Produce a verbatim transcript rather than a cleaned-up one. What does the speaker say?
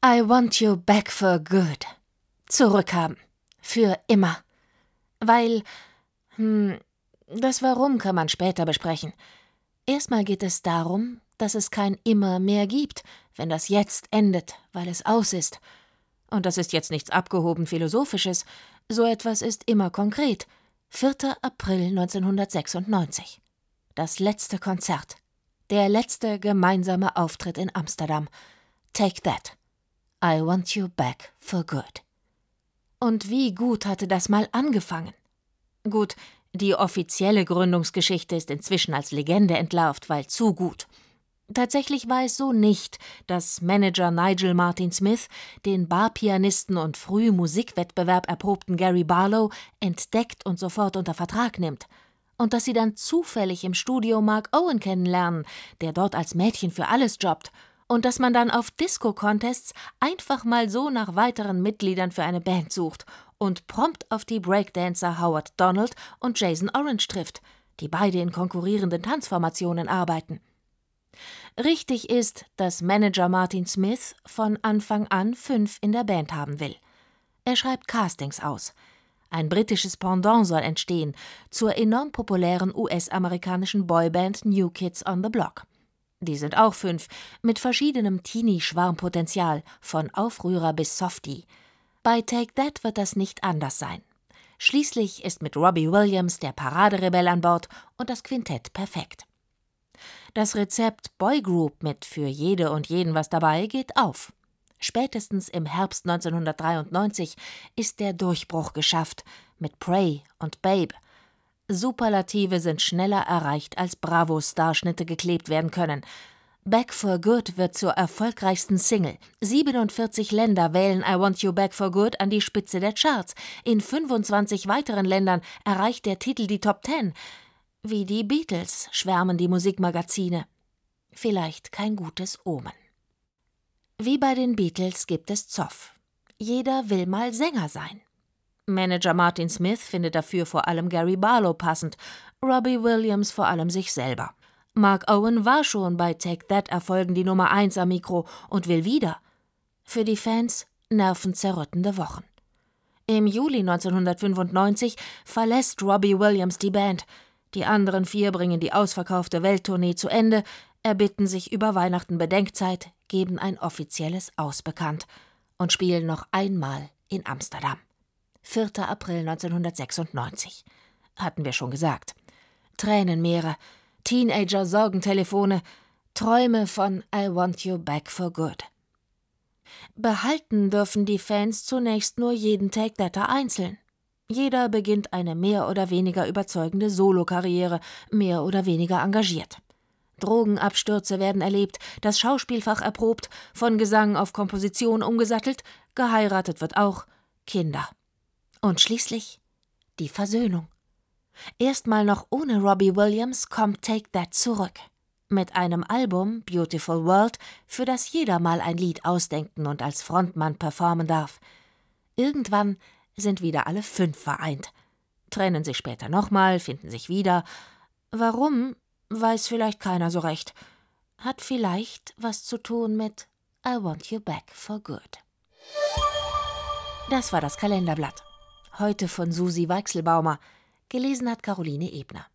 I want you back for good. Zurückhaben. Für immer. Weil, hm, das Warum kann man später besprechen. Erstmal geht es darum, dass es kein Immer mehr gibt, wenn das Jetzt endet, weil es aus ist. Und das ist jetzt nichts abgehoben Philosophisches, so etwas ist immer konkret. vierter April neunzehnhundertsechsundneunzig. Das letzte Konzert. Der letzte gemeinsame Auftritt in Amsterdam. Take that. I want you back for good. Und wie gut hatte das mal angefangen? Gut, die offizielle Gründungsgeschichte ist inzwischen als Legende entlarvt, weil zu gut. Tatsächlich war es so nicht, dass Manager Nigel Martin Smith den Barpianisten und früh Musikwettbewerb erprobten Gary Barlow entdeckt und sofort unter Vertrag nimmt. Und dass sie dann zufällig im Studio Mark Owen kennenlernen, der dort als Mädchen für alles jobbt. Und dass man dann auf Disco-Contests einfach mal so nach weiteren Mitgliedern für eine Band sucht und prompt auf die Breakdancer Howard Donald und Jason Orange trifft, die beide in konkurrierenden Tanzformationen arbeiten. Richtig ist, dass Manager Martin Smith von Anfang an fünf in der Band haben will. Er schreibt Castings aus. Ein britisches Pendant soll entstehen zur enorm populären U S-amerikanischen Boyband New Kids on the Block. Die sind auch fünf, mit verschiedenem Teenie-Schwarmpotenzial, von Aufrührer bis Softie. Bei Take That wird das nicht anders sein. Schließlich ist mit Robbie Williams der Paraderebell an Bord und das Quintett perfekt. Das Rezept Boygroup mit für jede und jeden was dabei geht auf. Spätestens im Herbst neunzehnhundertdreiundneunzig ist der Durchbruch geschafft mit Pray und Babe. Superlative sind schneller erreicht, als Bravo-Starschnitte geklebt werden können. Back for Good wird zur erfolgreichsten Single. siebenundvierzig Länder wählen I Want You Back for Good an die Spitze der Charts. In fünfundzwanzig weiteren Ländern erreicht der Titel die Top Ten. Wie die Beatles schwärmen die Musikmagazine. Vielleicht kein gutes Omen. Wie bei den Beatles gibt es Zoff. Jeder will mal Sänger sein. Manager Martin Smith findet dafür vor allem Gary Barlow passend, Robbie Williams vor allem sich selber. Mark Owen war schon bei Take That Erfolgen die Nummer eins am Mikro und will wieder. Für die Fans nervenzerrüttende Wochen. Im Juli neunzehnhundertfünfundneunzig verlässt Robbie Williams die Band. Die anderen vier bringen die ausverkaufte Welttournee zu Ende, erbitten sich über Weihnachten Bedenkzeit, geben ein offizielles Aus bekannt und spielen noch einmal in Amsterdam. vierter April neunzehnhundertsechsundneunzig. Hatten wir schon gesagt. Tränenmeere, Teenager-Sorgentelefone, Träume von I Want You Back for Good. Behalten dürfen die Fans zunächst nur jeden Take Thater einzeln. Jeder beginnt eine mehr oder weniger überzeugende Solokarriere, mehr oder weniger engagiert. Drogenabstürze werden erlebt, das Schauspielfach erprobt, von Gesang auf Komposition umgesattelt, geheiratet wird auch, Kinder. Und schließlich die Versöhnung. Erstmal noch ohne Robbie Williams kommt Take That zurück. Mit einem Album, Beautiful World, für das jeder mal ein Lied ausdenken und als Frontmann performen darf. Irgendwann sind wieder alle fünf vereint. Trennen sich später nochmal, finden sich wieder. Warum, weiß vielleicht keiner so recht. Hat vielleicht was zu tun mit I Want You Back for Good. Das war das Kalenderblatt. Heute von Susi Weichselbaumer. Gelesen hat Caroline Ebner.